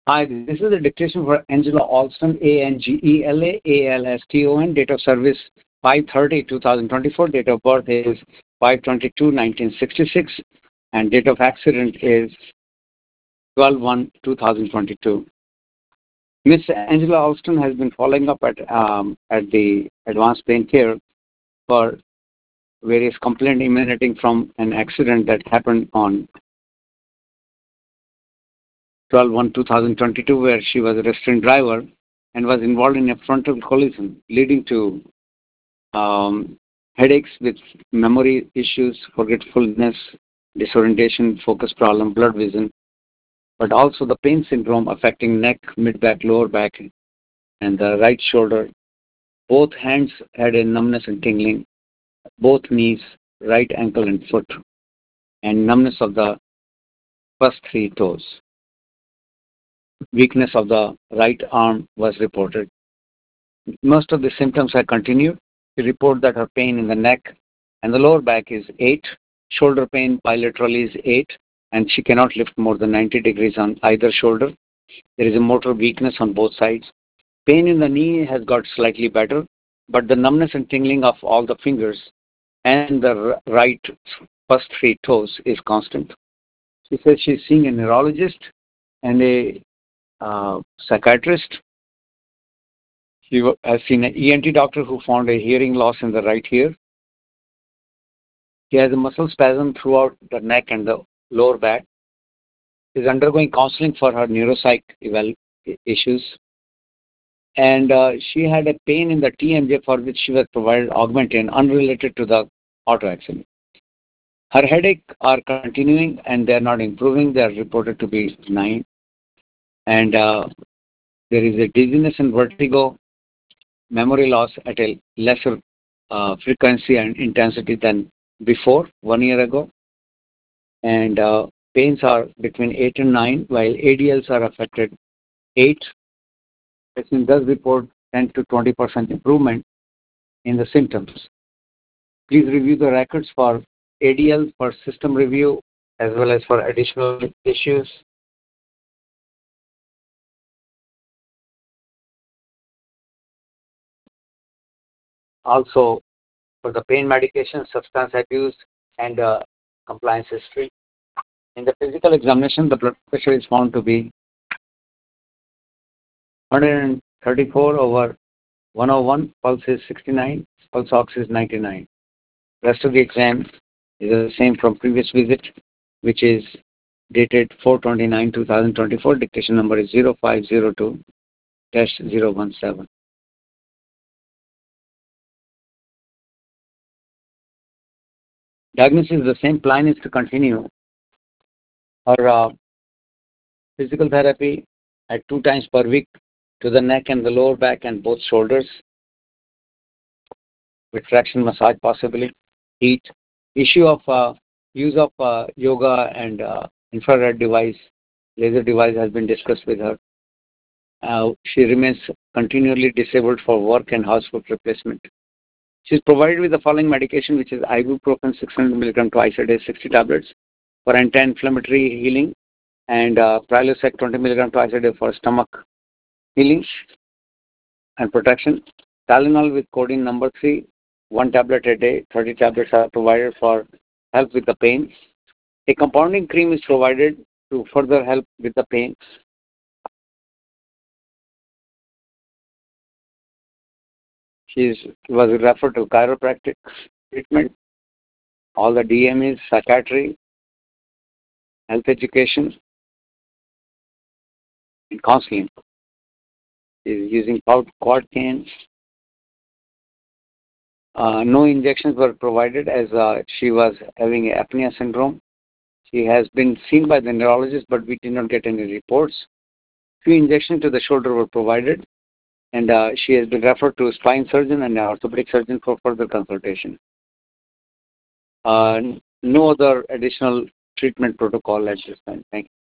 Hi, this is the dictation for Angela Alston, Angela Alston, date of service 5/30/2024, date of birth is 5/22/1966, and date of accident is 12/1/2022. Miss Angela Alston has been following up at the advanced pain care for various complaints emanating from an accident that happened on 12/1/2022, where she was a restrained driver and was involved in a frontal collision, leading to headaches with memory issues, forgetfulness, disorientation, focus problem, blurred vision, but also the pain syndrome affecting neck, mid-back, lower back, and the right shoulder. Both hands had a numbness and tingling, both knees, right ankle and foot, and numbness of the first three toes. Weakness of the right arm was reported. Most of the symptoms have continued. She reported that her pain in the neck and the lower back is 8, shoulder pain bilaterally is 8, and she cannot lift more than 90 degrees on either shoulder. There is a motor weakness on both sides. Pain in the knee has got slightly better, but the numbness and tingling of all the fingers and the right first three toes is constant. She says she's seeing a neurologist and a psychiatrist. She has seen an ENT doctor who found a hearing loss in the right ear. She has a muscle spasm throughout the neck and the lower back. She is undergoing counseling for her neuropsych issues. And she had a pain in the TMJ for which she was provided Augmentin unrelated to the auto accident. Her headache are continuing and they are not improving. They are reported to be 9. And there is a dizziness and vertigo, memory loss at a lesser frequency and intensity than before 1 year ago. And pains are between 8 and 9, while ADLs are affected 8. Patient does report 10 to 20% improvement in the symptoms. Please review the records for ADL for system review as well as for additional issues. Also, for the pain medication, substance abuse, and compliance history. In the physical examination, the blood pressure is found to be 134/101, pulse is 69, pulse ox is 99. Rest of the exam is the same from previous visit, which is dated 4/29/2024. Dictation number is 0502-017. Diagnosis is the same. Plan is to continue our physical therapy at 2 times per week to the neck and the lower back and both shoulders, with traction massage possibly. Heat. Issue of use of yoga and infrared device, laser device has been discussed with her. She remains continually disabled for work and household replacement. She is provided with the following medication, which is ibuprofen 600 mg twice a day, 60 tablets for anti-inflammatory healing, and Prilosec 20 mg twice a day for stomach healing and protection. Tylenol with codeine number 3, 1 tablet a day, 30 tablets are provided for help with the pain. A compounding cream is provided to further help with the pain. She was referred to chiropractic treatment. All the DMEs, psychiatry, health education, and counseling. She is using quad cane. No injections were provided as she was having apnea syndrome. She has been seen by the neurologist, but we did not get any reports. Few injections to the shoulder were provided, and she has been referred to a spine surgeon and an orthopedic surgeon for further consultation. No other additional treatment protocol at this time. Thank you.